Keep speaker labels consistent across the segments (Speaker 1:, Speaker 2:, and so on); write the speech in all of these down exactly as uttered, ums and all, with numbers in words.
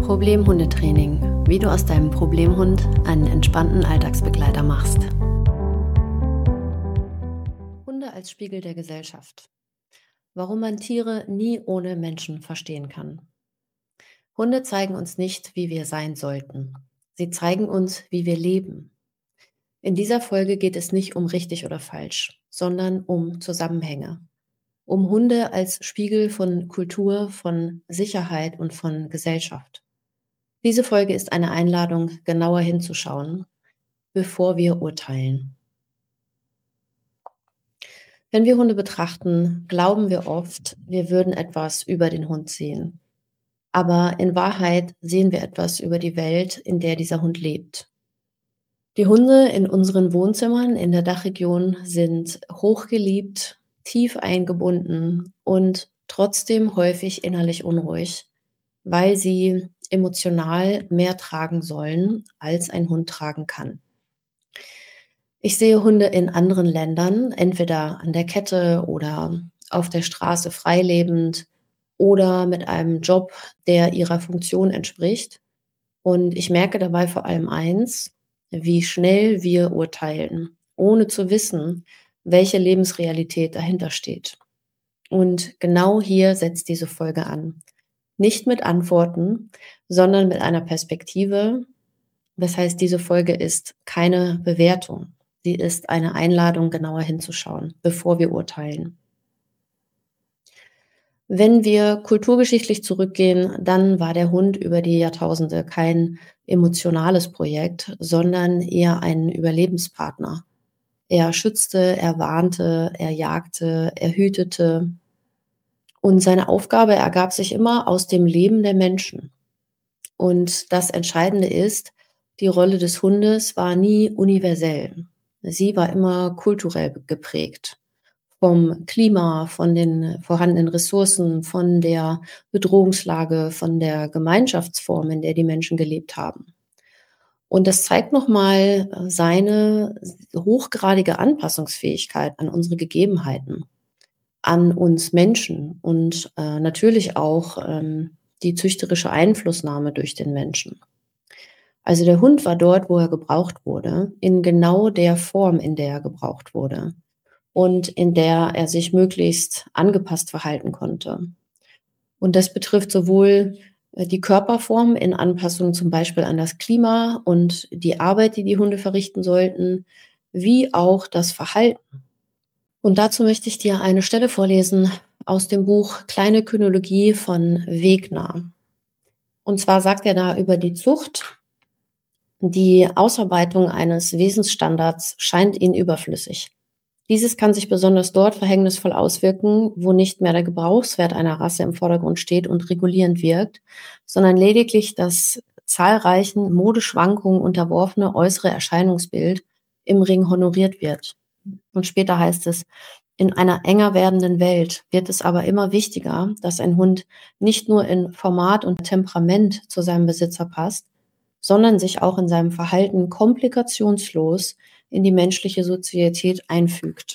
Speaker 1: Problemhundetraining, wie du aus deinem Problemhund einen entspannten Alltagsbegleiter machst. Hunde als Spiegel der Gesellschaft. Warum man Tiere nie ohne Menschen verstehen kann. Hunde zeigen uns nicht, wie wir sein sollten. Sie zeigen uns, wie wir leben. In dieser Folge geht es nicht um richtig oder falsch, sondern um Zusammenhänge. Um Hunde als Spiegel von Kultur, von Sicherheit und von Gesellschaft. Diese Folge ist eine Einladung, genauer hinzuschauen, bevor wir urteilen. Wenn wir Hunde betrachten, glauben wir oft, wir würden etwas über den Hund sehen. Aber in Wahrheit sehen wir etwas über die Welt, in der dieser Hund lebt. Die Hunde in unseren Wohnzimmern in der Dachregion sind hochgeliebt, tief eingebunden und trotzdem häufig innerlich unruhig, weil sie emotional mehr tragen sollen, als ein Hund tragen kann. Ich sehe Hunde in anderen Ländern, entweder an der Kette oder auf der Straße freilebend oder mit einem Job, der ihrer Funktion entspricht. Und ich merke dabei vor allem eins, wie schnell wir urteilen, ohne zu wissen, welche Lebensrealität dahinter steht. Und genau hier setzt diese Folge an. Nicht mit Antworten, sondern mit einer Perspektive. Das heißt, diese Folge ist keine Bewertung. Sie ist eine Einladung, genauer hinzuschauen, bevor wir urteilen. Wenn wir kulturgeschichtlich zurückgehen, dann war der Hund über die Jahrtausende kein emotionales Projekt, sondern eher ein Überlebenspartner. Er schützte, er warnte, er jagte, er hütete. Und seine Aufgabe ergab sich immer aus dem Leben der Menschen. Und das Entscheidende ist, die Rolle des Hundes war nie universell. Sie war immer kulturell geprägt. Vom Klima, von den vorhandenen Ressourcen, von der Bedrohungslage, von der Gemeinschaftsform, in der die Menschen gelebt haben. Und das zeigt nochmal seine hochgradige Anpassungsfähigkeit an unsere Gegebenheiten, an uns Menschen und äh, natürlich auch ähm, die züchterische Einflussnahme durch den Menschen. Also der Hund war dort, wo er gebraucht wurde, in genau der Form, in der er gebraucht wurde und in der er sich möglichst angepasst verhalten konnte. Und das betrifft sowohl äh, die Körperform in Anpassung zum Beispiel an das Klima und die Arbeit, die die Hunde verrichten sollten, wie auch das Verhalten. Und dazu möchte ich dir eine Stelle vorlesen aus dem Buch Kleine Kynologie von Wegner. Und zwar sagt er da über die Zucht: Die Ausarbeitung eines Wesensstandards scheint ihnen überflüssig. Dieses kann sich besonders dort verhängnisvoll auswirken, wo nicht mehr der Gebrauchswert einer Rasse im Vordergrund steht und regulierend wirkt, sondern lediglich das zahlreichen Modeschwankungen unterworfene äußere Erscheinungsbild im Ring honoriert wird. Und später heißt es: In einer enger werdenden Welt wird es aber immer wichtiger, dass ein Hund nicht nur in Format und Temperament zu seinem Besitzer passt, sondern sich auch in seinem Verhalten komplikationslos in die menschliche Sozietät einfügt.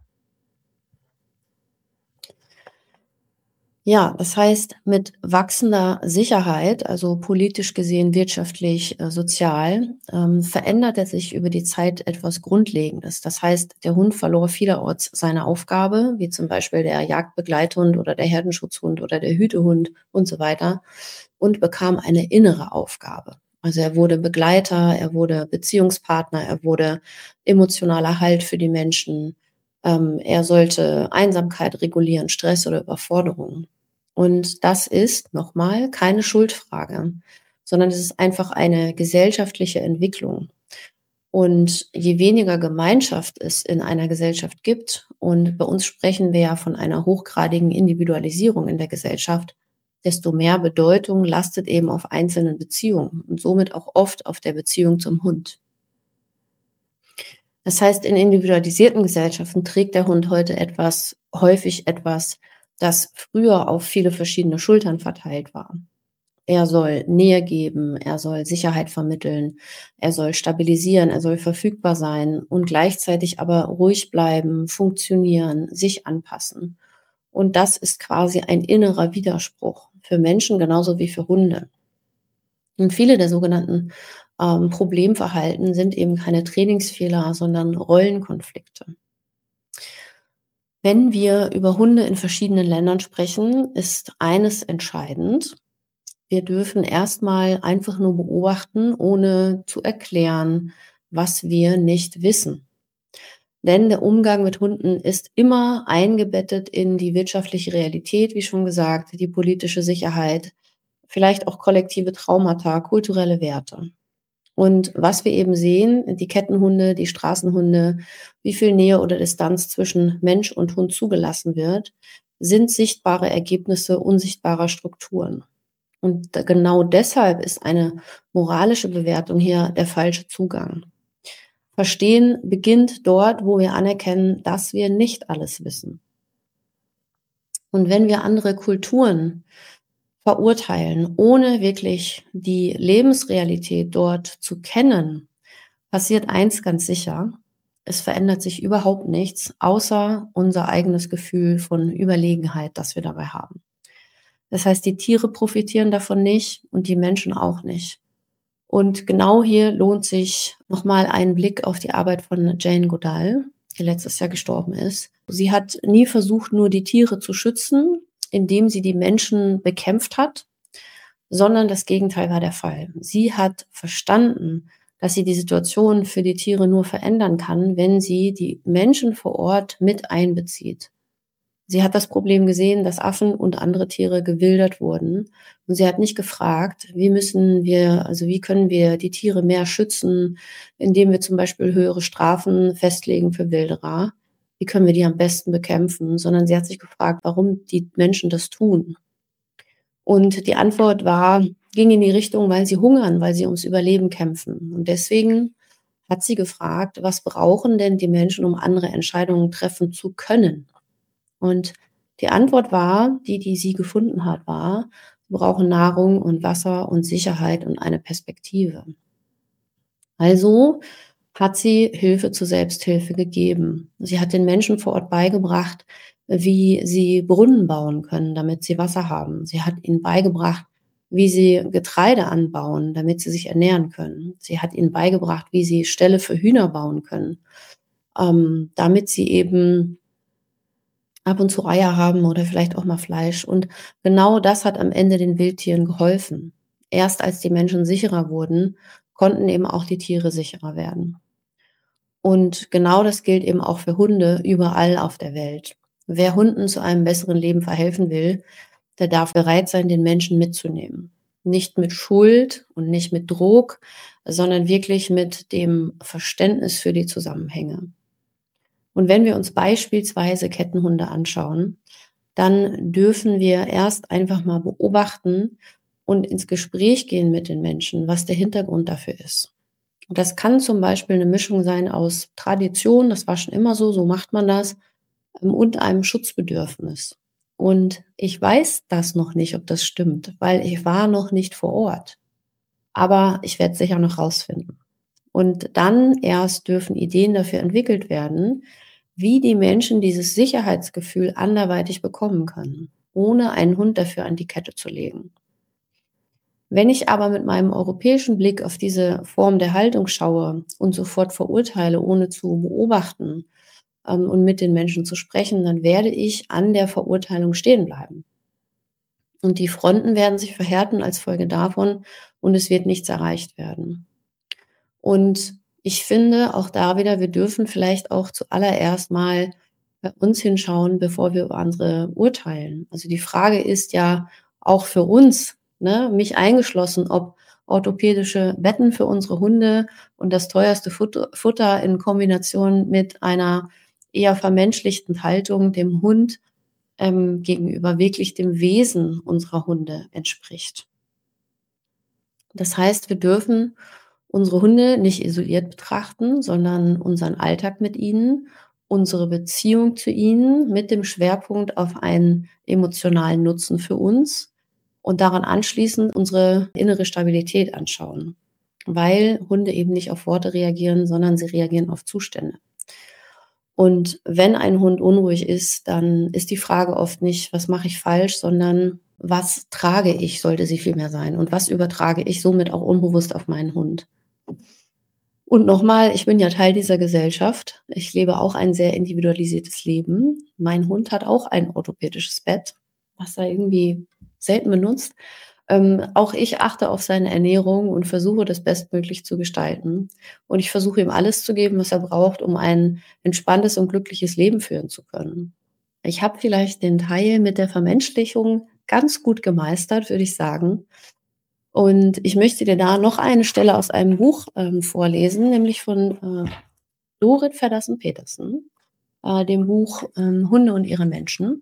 Speaker 1: Ja, das heißt, mit wachsender Sicherheit, also politisch gesehen, wirtschaftlich, äh, sozial, ähm, verändert er sich über die Zeit etwas Grundlegendes. Das heißt, der Hund verlor vielerorts seine Aufgabe, wie zum Beispiel der Jagdbegleithund oder der Herdenschutzhund oder der Hütehund und so weiter, und bekam eine innere Aufgabe. Also er wurde Begleiter, er wurde Beziehungspartner, er wurde emotionaler Halt für die Menschen. Ähm, er sollte Einsamkeit regulieren, Stress oder Überforderung. Und das ist nochmal keine Schuldfrage, sondern es ist einfach eine gesellschaftliche Entwicklung. Und je weniger Gemeinschaft es in einer Gesellschaft gibt, und bei uns sprechen wir ja von einer hochgradigen Individualisierung in der Gesellschaft, desto mehr Bedeutung lastet eben auf einzelnen Beziehungen und somit auch oft auf der Beziehung zum Hund. Das heißt, in individualisierten Gesellschaften trägt der Hund heute etwas, häufig etwas, das früher auf viele verschiedene Schultern verteilt war. Er soll Nähe geben, er soll Sicherheit vermitteln, er soll stabilisieren, er soll verfügbar sein und gleichzeitig aber ruhig bleiben, funktionieren, sich anpassen. Und das ist quasi ein innerer Widerspruch für Menschen genauso wie für Hunde. Und viele der sogenannten ähm, Problemverhalten sind eben keine Trainingsfehler, sondern Rollenkonflikte. Wenn wir über Hunde in verschiedenen Ländern sprechen, ist eines entscheidend. Wir dürfen erstmal einfach nur beobachten, ohne zu erklären, was wir nicht wissen. Denn der Umgang mit Hunden ist immer eingebettet in die wirtschaftliche Realität, wie schon gesagt, die politische Sicherheit, vielleicht auch kollektive Traumata, kulturelle Werte. Und was wir eben sehen, die Kettenhunde, die Straßenhunde, wie viel Nähe oder Distanz zwischen Mensch und Hund zugelassen wird, sind sichtbare Ergebnisse unsichtbarer Strukturen. Und da genau deshalb ist eine moralische Bewertung hier der falsche Zugang. Verstehen beginnt dort, wo wir anerkennen, dass wir nicht alles wissen. Und wenn wir andere Kulturen verurteilen, ohne wirklich die Lebensrealität dort zu kennen, passiert eins ganz sicher: Es verändert sich überhaupt nichts, außer unser eigenes Gefühl von Überlegenheit, das wir dabei haben. Das heißt, die Tiere profitieren davon nicht und die Menschen auch nicht. Und genau hier lohnt sich nochmal ein Blick auf die Arbeit von Jane Goodall, die letztes Jahr gestorben ist. Sie hat nie versucht, nur die Tiere zu schützen, indem sie die Menschen bekämpft hat, sondern das Gegenteil war der Fall. Sie hat verstanden, dass sie die Situation für die Tiere nur verändern kann, wenn sie die Menschen vor Ort mit einbezieht. Sie hat das Problem gesehen, dass Affen und andere Tiere gewildert wurden. Und sie hat nicht gefragt, wie müssen wir, also wie können wir die Tiere mehr schützen, indem wir zum Beispiel höhere Strafen festlegen für Wilderer. Wie können wir die am besten bekämpfen? Sondern sie hat sich gefragt, warum die Menschen das tun. Und die Antwort war, ging in die Richtung, weil sie hungern, weil sie ums Überleben kämpfen. Und deswegen hat sie gefragt, was brauchen denn die Menschen, um andere Entscheidungen treffen zu können? Und die Antwort war, die, die sie gefunden hat, war: Wir brauchen Nahrung und Wasser und Sicherheit und eine Perspektive. Also hat sie Hilfe zur Selbsthilfe gegeben. Sie hat den Menschen vor Ort beigebracht, wie sie Brunnen bauen können, damit sie Wasser haben. Sie hat ihnen beigebracht, wie sie Getreide anbauen, damit sie sich ernähren können. Sie hat ihnen beigebracht, wie sie Ställe für Hühner bauen können, ähm, damit sie eben ab und zu Eier haben oder vielleicht auch mal Fleisch. Und genau das hat am Ende den Wildtieren geholfen. Erst als die Menschen sicherer wurden, konnten eben auch die Tiere sicherer werden. Und genau das gilt eben auch für Hunde überall auf der Welt. Wer Hunden zu einem besseren Leben verhelfen will, der darf bereit sein, den Menschen mitzunehmen. Nicht mit Schuld und nicht mit Druck, sondern wirklich mit dem Verständnis für die Zusammenhänge. Und wenn wir uns beispielsweise Kettenhunde anschauen, dann dürfen wir erst einfach mal beobachten und ins Gespräch gehen mit den Menschen, was der Hintergrund dafür ist. Und das kann zum Beispiel eine Mischung sein aus Tradition, das war schon immer so, so macht man das, ähm, und einem Schutzbedürfnis. Und ich weiß das noch nicht, ob das stimmt, weil ich war noch nicht vor Ort. Aber ich werde es sicher noch rausfinden. Und dann erst dürfen Ideen dafür entwickelt werden, wie die Menschen dieses Sicherheitsgefühl anderweitig bekommen können, ohne einen Hund dafür an die Kette zu legen. Wenn ich aber mit meinem europäischen Blick auf diese Form der Haltung schaue und sofort verurteile, ohne zu beobachten ähm, und mit den Menschen zu sprechen, dann werde ich an der Verurteilung stehen bleiben. Und die Fronten werden sich verhärten als Folge davon und es wird nichts erreicht werden. Und ich finde auch da wieder, wir dürfen vielleicht auch zuallererst mal bei uns hinschauen, bevor wir über andere urteilen. Also die Frage ist ja auch für uns, ne, mich eingeschlossen, ob orthopädische Betten für unsere Hunde und das teuerste Futter, Futter in Kombination mit einer eher vermenschlichten Haltung dem Hund ähm, gegenüber wirklich dem Wesen unserer Hunde entspricht. Das heißt, wir dürfen unsere Hunde nicht isoliert betrachten, sondern unseren Alltag mit ihnen, unsere Beziehung zu ihnen mit dem Schwerpunkt auf einen emotionalen Nutzen für uns und daran anschließend unsere innere Stabilität anschauen, weil Hunde eben nicht auf Worte reagieren, sondern sie reagieren auf Zustände. Und wenn ein Hund unruhig ist, dann ist die Frage oft nicht, was mache ich falsch, sondern was trage ich, sollte sie vielmehr sein und was übertrage ich somit auch unbewusst auf meinen Hund. Und nochmal, ich bin ja Teil dieser Gesellschaft. Ich lebe auch ein sehr individualisiertes Leben. Mein Hund hat auch ein orthopädisches Bett, was er irgendwie selten benutzt. Ähm, auch ich achte auf seine Ernährung und versuche, das bestmöglich zu gestalten. Und ich versuche ihm alles zu geben, was er braucht, um ein entspanntes und glückliches Leben führen zu können. Ich habe vielleicht den Teil mit der Vermenschlichung ganz gut gemeistert, würde ich sagen. Und ich möchte dir da noch eine Stelle aus einem Buch ähm, vorlesen, nämlich von äh, Dorit Feddersen-Petersen, äh, dem Buch ähm, Hunde und ihre Menschen.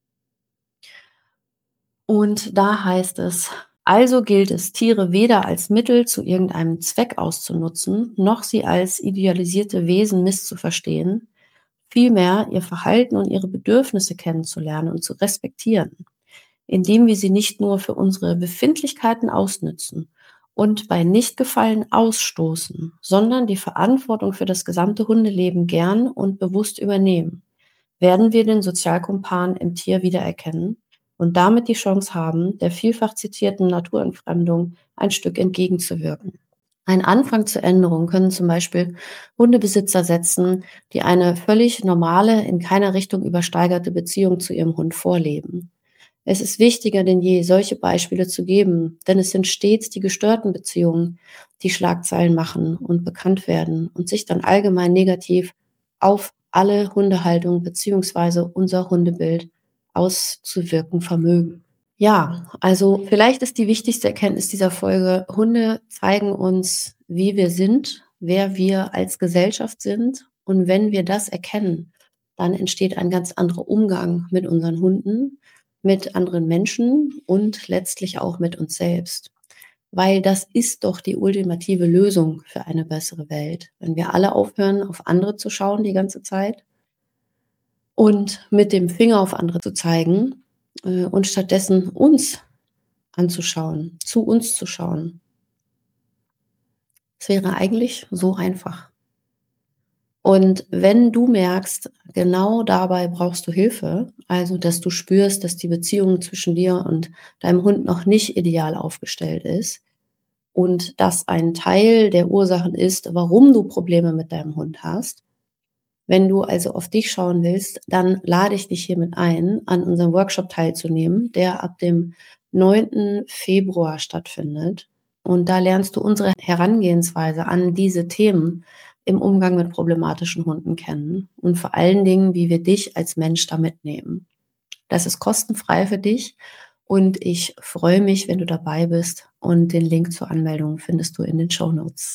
Speaker 1: Und da heißt es: Also gilt es, Tiere weder als Mittel zu irgendeinem Zweck auszunutzen, noch sie als idealisierte Wesen misszuverstehen, vielmehr ihr Verhalten und ihre Bedürfnisse kennenzulernen und zu respektieren, indem wir sie nicht nur für unsere Befindlichkeiten ausnützen und bei Nichtgefallen ausstoßen, sondern die Verantwortung für das gesamte Hundeleben gern und bewusst übernehmen, werden wir den Sozialkumpan im Tier wiedererkennen und damit die Chance haben, der vielfach zitierten Naturentfremdung ein Stück entgegenzuwirken. Ein Anfang zur Änderung können zum Beispiel Hundebesitzer setzen, die eine völlig normale, in keiner Richtung übersteigerte Beziehung zu ihrem Hund vorleben. Es ist wichtiger denn je, solche Beispiele zu geben, denn es sind stets die gestörten Beziehungen, die Schlagzeilen machen und bekannt werden und sich dann allgemein negativ auf alle Hundehaltung beziehungsweise unser Hundebild auszuwirken vermögen. Ja, also vielleicht ist die wichtigste Erkenntnis dieser Folge: Hunde zeigen uns, wie wir sind, wer wir als Gesellschaft sind. Und wenn wir das erkennen, dann entsteht ein ganz anderer Umgang mit unseren Hunden, mit anderen Menschen und letztlich auch mit uns selbst. Weil das ist doch die ultimative Lösung für eine bessere Welt. Wenn wir alle aufhören, auf andere zu schauen die ganze Zeit und mit dem Finger auf andere zu zeigen äh, und stattdessen uns anzuschauen, zu uns zu schauen. Es wäre eigentlich so einfach. Und wenn du merkst, genau dabei brauchst du Hilfe, also dass du spürst, dass die Beziehung zwischen dir und deinem Hund noch nicht ideal aufgestellt ist und das ein Teil der Ursachen ist, warum du Probleme mit deinem Hund hast. Wenn du also auf dich schauen willst, dann lade ich dich hiermit ein, an unserem Workshop teilzunehmen, der ab dem neunten Februar stattfindet. Und da lernst du unsere Herangehensweise an diese Themen im Umgang mit problematischen Hunden kennen und vor allen Dingen, wie wir dich als Mensch da mitnehmen. Das ist kostenfrei für dich und ich freue mich, wenn du dabei bist, und den Link zur Anmeldung findest du in den Shownotes.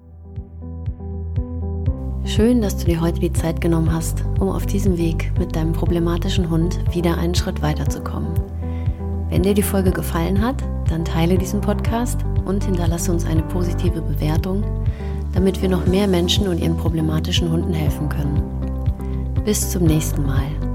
Speaker 1: Schön, dass du dir heute die Zeit genommen hast, um auf diesem Weg mit deinem problematischen Hund wieder einen Schritt weiterzukommen. Wenn dir die Folge gefallen hat, dann teile diesen Podcast und hinterlasse uns eine positive Bewertung, damit wir noch mehr Menschen und ihren problematischen Hunden helfen können. Bis zum nächsten Mal.